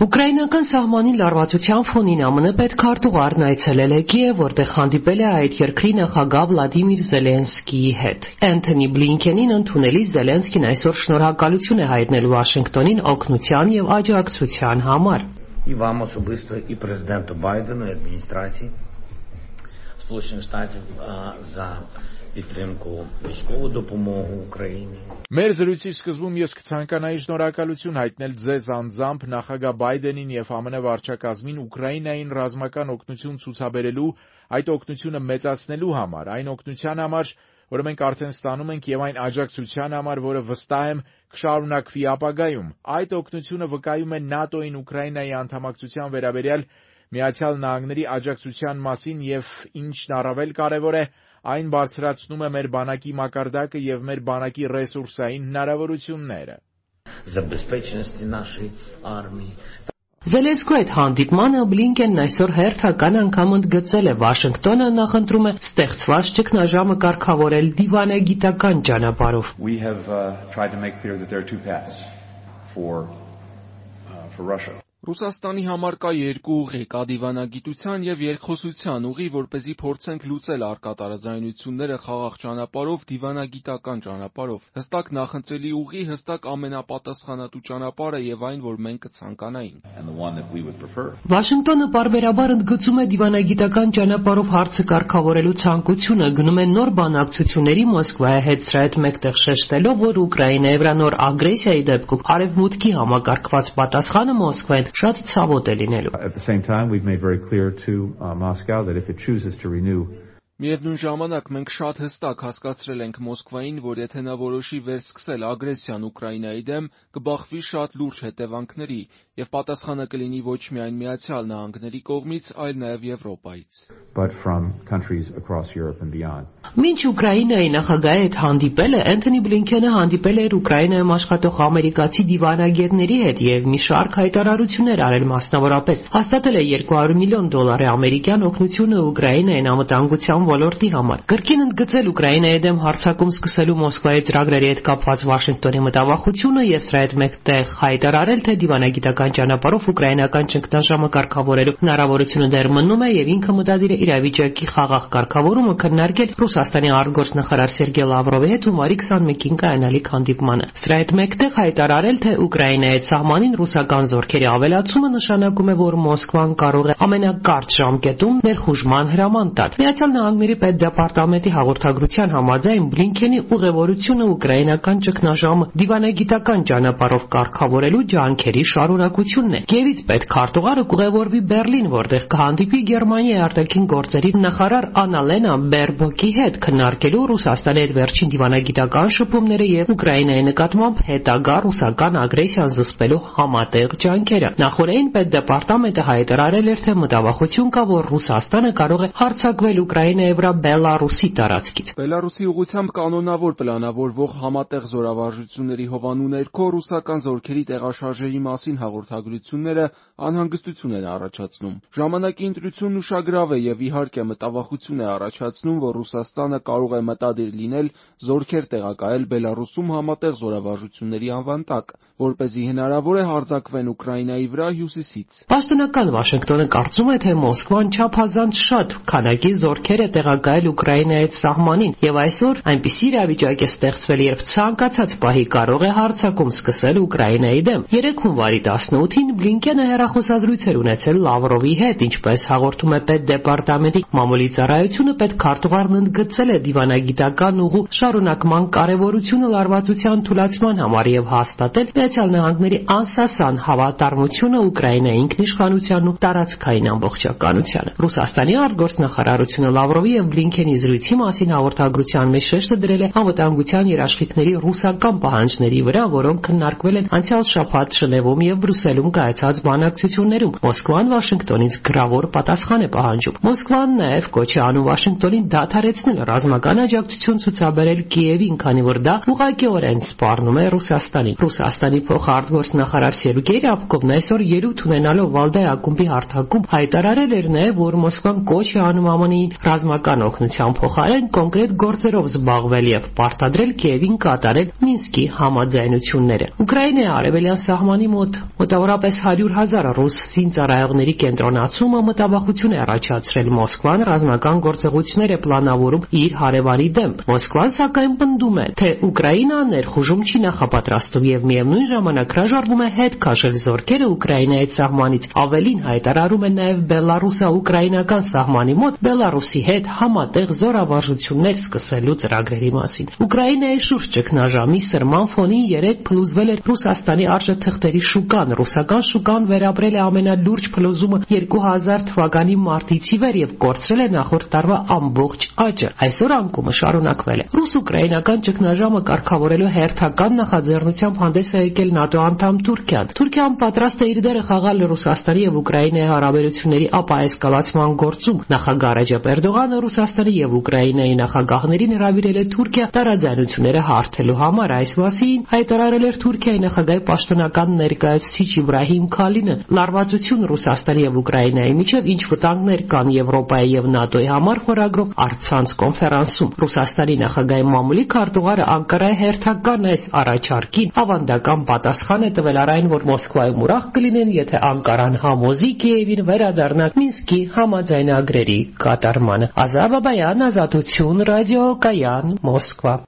Ուկրաինական սահմանին լարվածության ֆոնին ԱՄՆ պետքարտուղարն այցելել է Կիև, որտեղ հանդիպել է այդ երկրի նախագահ Վլադիմիր Զելենսկիի հետ։ Անթոնի Բլինքենին ընդունելիս Զելենսկին այսօր շնորհակալություն է հայտնել Վաշինգտոնին օգնության եւ աջակցության համար։ І вам особисто, і президенту Байдену, і адміністрації Сполучених Штатів за підтримку військову допомогу Україні. Մեր զրույցի սկզբում ես կցանկանայի շնորհակալություն հայտնել ձեզ անձամբ նախագահ Բայդենին եւ ԱՄՆ վարչակազմին Ուկրաինային ռազմական օգնություն ցուցաբերելու, այդ օգնությունը մեծացնելու համար, այն օգնության համար, որը մենք արդեն ստանում ենք եւ այն աջակցության համար, որը վստահ եմ կշարունակվի ապագայում։ Այդ օգնությունը վկայում է ՆԱՏՕ-ին Ուկրաինայի անդամակցության վերաբերյալ Միացյալ Նահանգների աջակցության մասին եւ ինչն առավել կարեւոր է, այն բարձրացնում է մեր բանակի մակարդակը եւ մեր բանակի ռեսուրսային հնարավորությունները։ Забезпеченості нашої армії. Զելենսկու այդ հանդիպմանը Բլինքենն այսօր հերթական անգամ ընդգծել է Վաշինգտոնը նախընտրում է ստեղծված ճգնաժամը կարգավորել դիվանագիտական ճանապարհով։ We have tried to make clear that there are two paths for Russia. Ռուսաստանի համար կա երկու ուղի՝ կա դիվանագիտության եւ երկխոսության ուղի, որպեսզի փորձենք լուծել առկա տարաձայնությունները խաղաղ ճանապարհով, դիվանագիտական ճանապարհով։ Հստակ նախընտրելի ուղի, հստակ ամենապատասխանատու ճանապարհը եւ այն, որ մենք կցանկանայինք։ Վաշինգտոնը պարբերաբար ընդգծում է դիվանագիտական ճանապարհով հարցը կարգավորելու ցանկությունը, գնում է նոր բանակցությունների Մոսկվայի հետ, սրա հետ մեկտեղ շեշտելով, որ Ուկրաինայի վրա նոր ագրեսիայի դեպքում արևմուտքի համակարգված պատասխանը Մոսկվային շատ ցավոտ է լինելու։ At the same time, we've made very clear to Moscow that if it chooses to renew Միևնույն ժամանակ մենք շատ հստակ հասկացրել ենք Մոսկվային, որ եթե նա որոշի վերսկսել ագրեսիան Ուկրաինայի դեմ, կբախվի շատ լուրջ հետևանքների, եւ պատասխանը կլինի ոչ միայն Միացյալ Նահանգների կողմից, այլ նաեւ Եվրոպայից։ But from countries across Europe and beyond. Մինչ Ուկրաինայի նախագահի հետ հանդիպել է, Անթոնի Բլինքենը հանդիպել էր Ուկրաինայում աշխատող ամերիկացի դիվանագետների հետ եւ մի շարք հայտարարություններ արել, մասնավորապես հաստատել է $200 միլիոն ամերիկյան օգնությունը Ուկրաինային անվտանգության ոլորտի համար։ Կրկին ընդգծել Ուկրաինայի դեմ հարձակում սկսելու Մոսկվայի ծրագրերի հետ կապված Վաշինգտոնի մտավախությունը եւ սրա հետ մեկտեղ հայտարարել, թե դիվանագիտական ճանապարհով ուկրաինական ճգնաժամը կարգավորելու հնարավորությունը դեռ մնում է եւ ինքը մտադիր է իրավիճակի խաղաղ կարգավորումը քննարկել Ռուսաստանի արտգործնախարար Սերգեյ Լավրովի հետ հունվարի 21-ին կայանալիք հանդիպմանը։ Սրա հետ մեկտեղ հայտարարել, թե Ուկրաինայի սահմանին ռուսական զորքերի ավելացումը նշանակում է, որ Մոսկվան կարող է ամենակարճ ժամկետում ներխուժման հրաման տալ։ Միացյալ Նահանգների պետդեպարտամենտի հաղորդագրության համաձայն Բլինքենի ուղևորությունը ուկրաինական ճգնաժամը դիվանագիտական ճանապարհով կարգավորելու ջանքերի շարունակությունն է։ Կիևից պետքարտուղարը կուղևորվի Բերլին, որտեղ կհանդիպի Գերմանիայի արտաքին գործերի նախարար Աննալենա Բերբոկի հետ, քննարկելու Ռուսաստանի հետ վերջին դիվանագիտական շփումները եւ Ուկրաինայի նկատմամբ հետագա ռուսական ագրեսիան զսպելու համատեղ ջանքերը։ Նախորդին պետդեպարտամենտը հայտարարել էր, թե մտավախություն կա, որ Ռուսաստանը կարող է հարձակվել Ուկրաինայի վրա Բելարուսի տարածքից։ Բելարուսի ուղղությամբ կանոնավոր պլանավորվող համատեղ զորավարժությունների հովանու ներքո ռուսական զորքերի տեղաշարժերի մասին հաղորդագրությունները անհանգստություն են առաջացնում։ Ժամանակի ընտրությունն ուշագրավ է եւ իհարկե մտավախություն է առաջացնում, որ Ռուսաստանը կարող է մտադիր լինել զորքեր տեղակայել Բելարուսում համատեղ զորավարժությունների անվան տակ, որպեսզի հնարավոր է հարձակվեն Ուկրաինայի վրա հյուսիսից։ Պաշտոնական Վաշինգտոնը կարծում է, թե Մոսկվան չափազանց շատ քանակի զորքեր է տեղակայել Ուկրաինայի սահմանին եւ այսօր այնպիսի իրավիճակ է ստեղծվել, երբ ցանկացած պահի կարող է հարձակում սկսել Ուկրաինայի դեմ։ 3 հունվարի 18-ին Բլինքենը հեռախոսազրույցեր ունեցել Լավրովի հետ, ինչպես հաղորդում է պետդեպարտամենտի մամուլի ծառայությունը, պետքարտուղարն ընդգծել է դիվանագիտական ուղու շարունակման կարևորությունը լարվածության թուլացման համար եւ հաստատել Միացյալ Նահանգների անսասան հավատարմությունը Ուկրաինայի ինքնիշխանությանն ու տարածքային ամբողջականությանը։ Ռուսաստանի արտգործնախարարությունը Լավրովի եւ Բլինքենի զրույցի մասին հաղորդագրության մեջ շեշտը դրել է անվտանգության երաշխիքների ռուսական պահանջների վրա, որոնք քննարկվել են անցյալ շաբաթ Ժնևում եւ Բրյուսելում կայացած բանակցություններում։ Մոսկվան Վաշինգտոնից գրավոր պատասխան է պահանջում։ Մոսկվան նաեւ կոչ է անում Վաշինգտոնին դադարեցնել ռազմական աջակցություն ցուցաբերել Կիևին, քանի որ դա ուղղակիորեն սպառնում է Ռուսաստանին։ Ռուսաստանի փոխարտգործնախարար Սերգեյ Ռյաբկովն այսօր ելույթ ունենալով Վալդայ ակումբի հարթակում հայտարարել էր նաեւ, որ Մոսկվան կոչ է անում ԱՄՆ-ին ռազմական օգնության փոխարեն կոնկրետ գործերով զբաղվել եւ պարտադրել Կիևին կատարել Մինսկի համաձայնությունները։ Ուկրաինայի արևելյան սահմանի մոտ մոտավորապես 100,000 ռուս զինծառայողների կենտրոնացումը մտավախություն է առաջացրել Մոսկվան ռազմական գործողություններ է պլանավորում իր հարևանի դեմ։ Մոսկվան սակայն պնդում է, թե Ուկրաինան ներխուժում չի նախապատրաստում եւ միևնույն ժամանակ հրաժարվում է հետ քաշել զորքերը Ուկրաինայի սահմանից։ Ավելին հայտարարում է նաեւ բելարուսա-ուկրաինական սահմանի մոտ Բելարուսի հետ համատեղ զորավարժություններ սկսելու ծրագրերի մասին։ Ուկրաինայի շուրջ ճգնաժամի սրման ֆոնին 3 փլուզվել էր Ռուսաստանի արժեթղթերի շուկան։ Ռուսական շուկան վերապրել է ամենալուրջ փլուզումը 2000 թվականի մարտից ի վեր եւ կորցրել է նախորդ տարվա ամբողջ աճը։ Այսօր անկումը շարունակվել է։ Ռուս-ուկրաինական ճգնաժամը կարգավորելու հերթական նախաձեռնությամբ հանդես է եկել ՆԱՏՕ անդամ Թուրքիան։ Թուրքիան պատրաստ է իր դերը խաղալ Ռուսաստանի եւ Ուկրաինայի հարաբերությունների ապաեսկալացման գործում։ Նախագահ Ռեջեփ Էրդողանը Ռուսաստանի եւ Ուկրաինայի նախագահներին հրավիրել է Թուրքիա տարաձայնությունները հարթելու համար։ Այս մասին հայտարարել էր Թուրքիայի նախագահի պաշտոնական ներկայացուցիչ Իբրահիմ Քալինը։ Լարվածություն Ռուսաստանի եւ Ուկրաինայի միջև ինչ վտանգներ կան Եվրոպայի եւ ՆԱՏՕ-ի համար խորագրով առցանց կոնֆերանսում։ Ռուսաստանի նախագահի մամուլի քարտուղարը Անկարայի հերթական այս առաջարկին ավանդական պատասխան է տվել այն, որ Մոսկվայում ուրախ կլինեն, եթե Անկարան համոզի Կիևին վերադառնալ Մինսկի համաձայնագրերի կատարմանը։ Ազար Բաբայան, Ազատություն, ռադիո Կայան, Մոսկվա։